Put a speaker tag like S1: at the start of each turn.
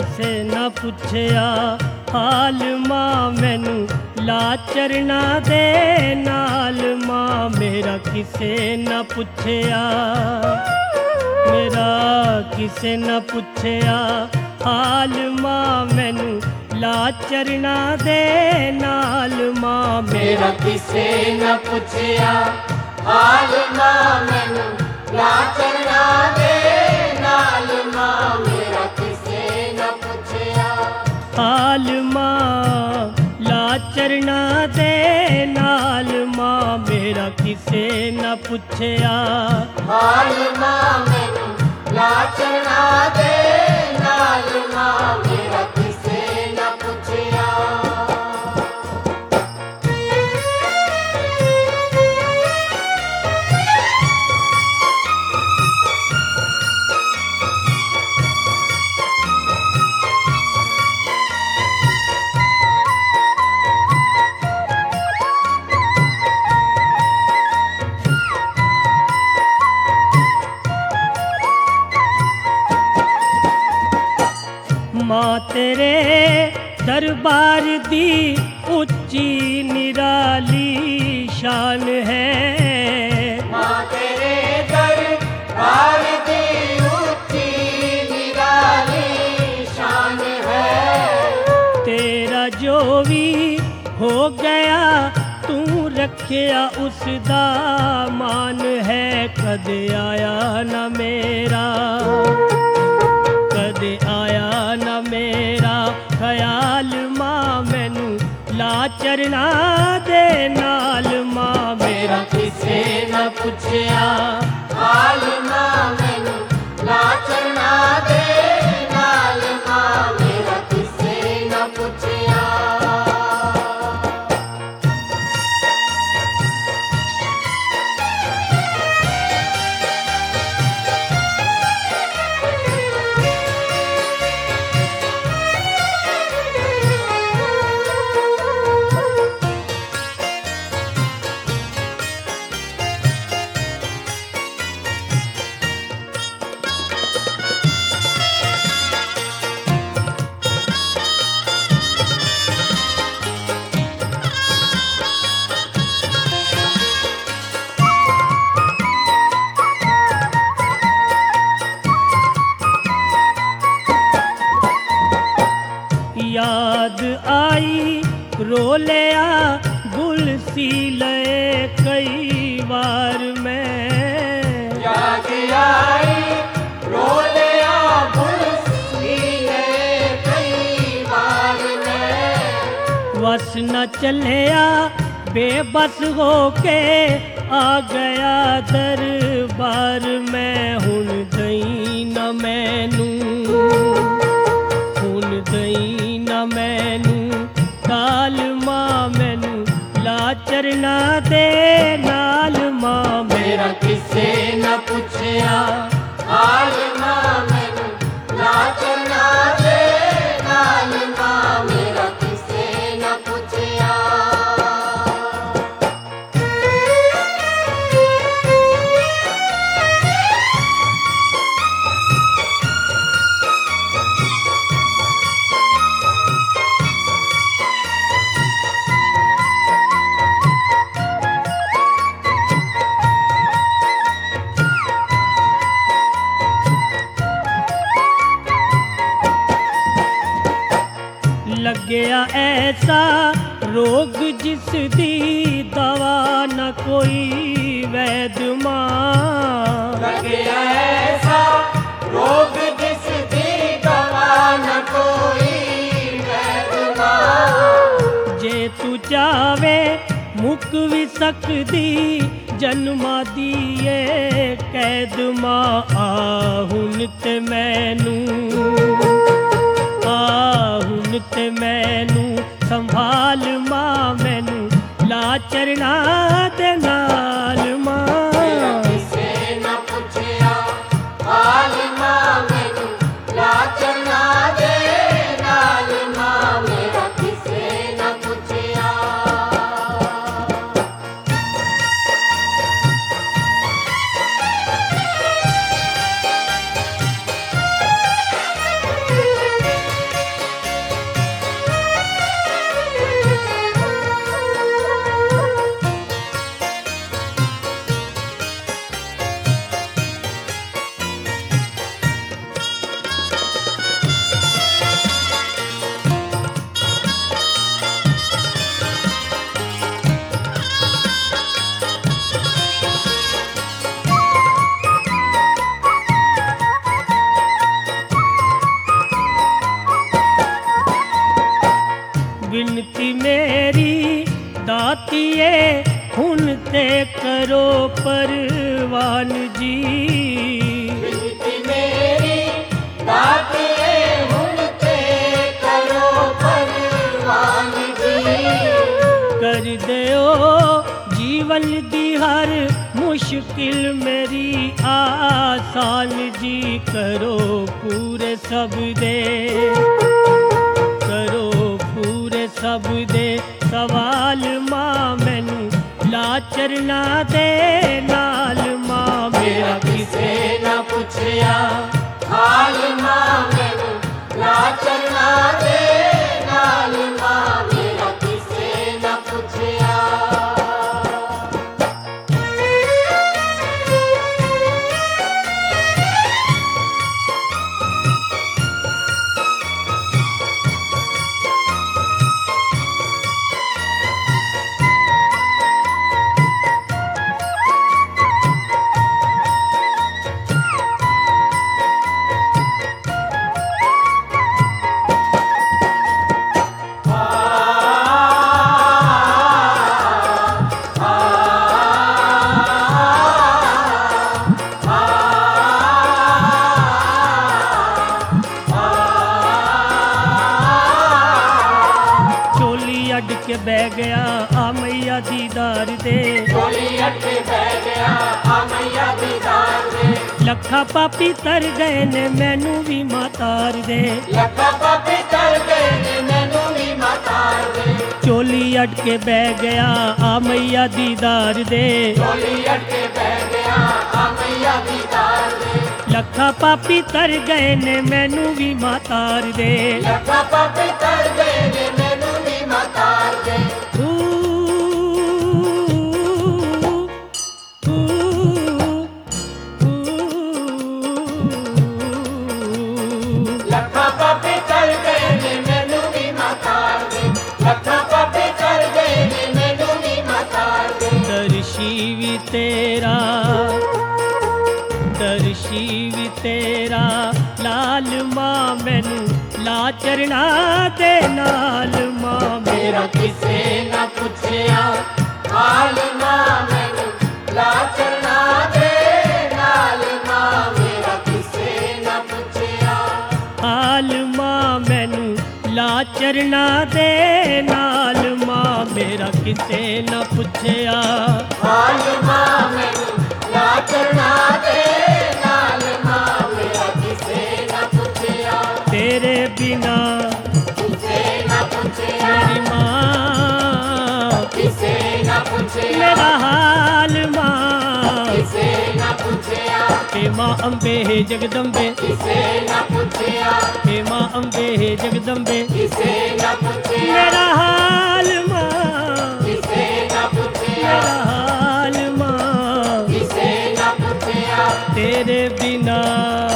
S1: किसे न पुछया हाल मां मैनू लाचर ना दे नाल मां मेरा किसे न पुछया मेरा किसे न पुछया हाल मां मैनू लाचर ना दे नाल मां
S2: मेरा किसे न पुछया हाल मां मैनू लाचर ना दे नाल मां मेरा किसे न पुछया
S1: हाल मां लाचर ना दे नाल मां मेरा किसे न पुछया
S2: हाल मां मैनू लाचर ना दे नाल मां मेरा किसे न पुछया
S1: मां तेरे दरबार दी उच्ची निराली शान है
S2: मां तेरे दरबार दी ऊंची निराली शान है
S1: तेरा जो भी हो गया तू रखया उसदा मान है कदे आया न मेरा कदे आया न मेरा ख्याल मां मैनू लाचर ना दे नाल मां मेरा किसे न पुछया
S2: हाल मां मैनू लाचर ना दे नाल मां मेरा किसे न पुछया
S1: याद आई रो लिया गुल सी लए कई बार मैं
S2: याद आई रो लिया भूल सी है कई बार मैं
S1: वस न चलिया बेबस होके आ गया दरबार में हुन दई न मैनू हुन दई न मैनू काल मां मैनू लाचर ना दे नाल मां मेरा किसे न पुछया
S2: हाल मां मैनू लाचर ना दे नाल मां मेरा किसे न पुछया
S1: लग गया ऐसा रोग जिस दी दवा न कोई वैद मां
S2: लग गया ऐसा रोग जिस दी दवा न कोई वैद मां
S1: जे तू चावे मुक भी सकदी जन्मा दिए कैद मां आहुन ते मैनू आहुन ते मैनू संभाल मां मैनू लाचर ना दे नाल
S2: मेरा
S1: मां
S2: किसे न पुछया हाल मां मैनू लाचर ना दे नाल मां मेरा किसे न पुछया
S1: बिनती मेरी दातिए हुन ते करो परवान जी।
S2: बिनती मेरी दातिए हुन ते करो परवान जी।
S1: कर दियो जीवन दी हर मुश्किल मेरी आसान जी। करो पूरे सब दे, करो पूरे सब दे सवाल मां मैनू लाचर ना दे नाल मां मेरा
S2: किसे न पुछया हाल मां मैनू लाचर ना दे नाल मां मेरा किसे न पुछया।
S1: अड के बह गया आ मैया दीदार दे।
S2: चोली अड के बह गया आ मैया दीदार दे।
S1: लखा पापी तर गए ने मैनू भी मातार दे।
S2: लखा पापी तर गए ने मैनू भी मातार दे।
S1: चोली अड के बह गया आ मैया दीदार दे।
S2: चोली अड के बह गया आ मैया दीदार दे।
S1: लखा पापी तर गए ने मैनू भी मातार दे।
S2: लखा पापी तर गए ने मैनू भी मातार दे। लखा पापी तर गए ने मैनू भी मातार दे। लखा पापी तर गए ने मैनू भी मातार दे।
S1: दर्शी भी तेरा, दर्शी भी तेरा लाल मां मैनू लाचर ना दे नाल मां
S2: मेरा किसे न पुछया हाल मां मैनू लाचर ना दे नाल मां मेरा किसे न पुछया।
S1: हाल मां मैनू लाचर ना दे नाल मां मेरा किसे न पुछया।
S2: हाल मां मैनू लाचर ना दे नाल मां मेरा किसे न पुछया।
S1: तेरे बिना
S2: किसे न पुछया
S1: मेरी मां,
S2: किसे न पुछया
S1: मेरा हाल मां।
S2: किसे न पुछया
S1: हे मां अम्बे हे जगदम्बे,
S2: किसे न पुछया
S1: हे मां अम्बे हे जगदम्बे
S2: किसे न पुछया।
S1: मेरा हाल मां,
S2: किसे न पुछया
S1: मेरा हाल मां।
S2: किसे न पुछया
S1: तेरे बिना